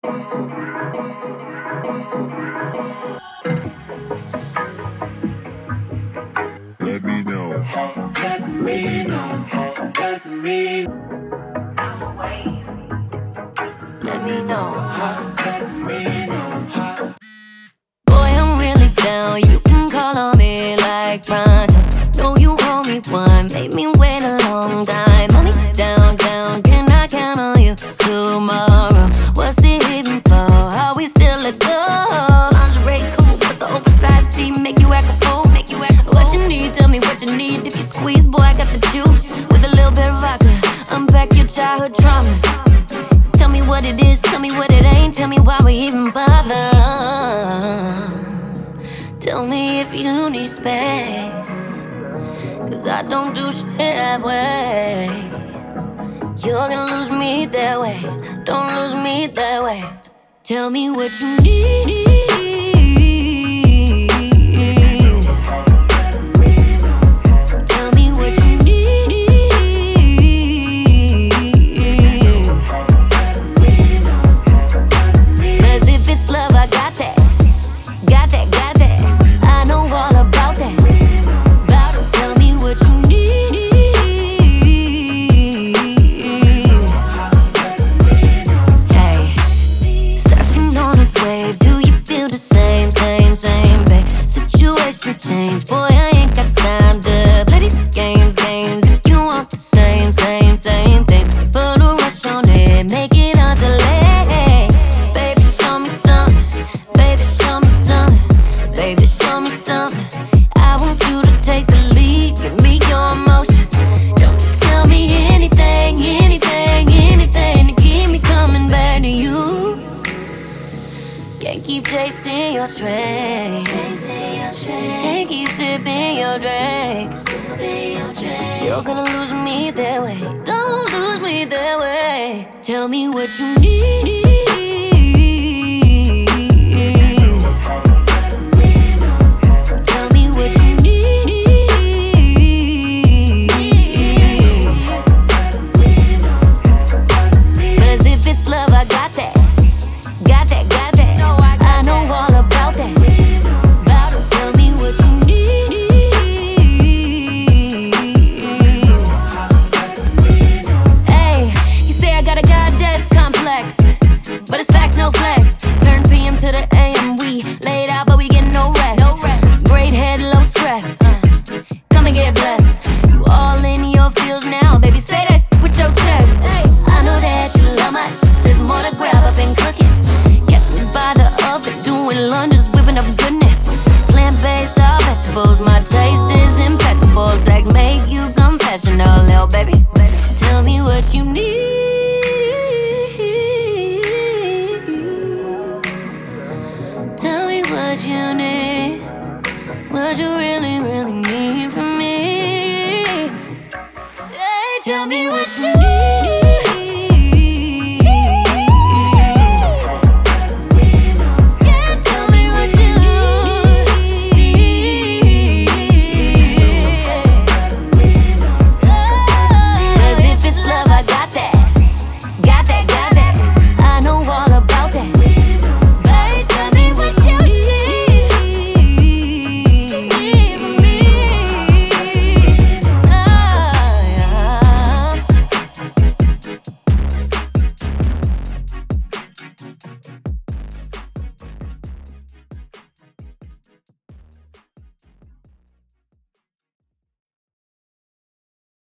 Let me know. Let me know. Let me know. Let me know. Let me know. Boy, I'm really down. You can call on me like pronto. Know you owe me one. Made me wait a long time. Hold me down, down. Can I count on you tomorrow? What's it even for? Are we still a go? Lingerie cool, but the oversized tee make you act a fool. What you need? Tell me what you need. If you squeeze, boy, I got the juice. With a little bit of vodka, unpack your childhood traumas. Tell me what it is, tell me what it ain't. Tell me why we even bother. Tell me if you need space, 'cause I don't do shit that way. You're gonna lose me that way. Don't lose me that way. Tell me what you need. Tell me what you need. 'Cause if it's love, I got that. Got that, got that. I know all about that. About to tell me what you need. Hey, surfing on a wave. Do you feel the same, babe? Situations change, boy, I ain't got time to play these games. If you want the same things, put a rush on it, make it on delay. Baby, show me something. Baby, show me something. Baby, show me something. I want you to take the lead. Give me your emotions. Don't just tell me anything to keep me coming back to you. Can't keep chasing your train. Can't keep sipping your drink. You're gonna lose me that way. Don't lose me that way. Tell me what you need. Tell me what you need. 'Cause if it's love, I got that. Got that, got that. I know all about that. About to tell me what you need. Hey, you say I got a goddess complex, but it's facts, no flex. Turn PM to the AM, we laid out, but we get no rest. Great head, low stress. Come and get blessed. You all in your feels now, baby. Say that with your chest. I know that you love my. There's more to grab up and cook it. Catch me by the oven, doing lunges, whipping up goodness. Plant-based, all vegetables. My taste is impeccable. Sex make you confessional, little baby. Tell me what you need. Tell me what you need. What you really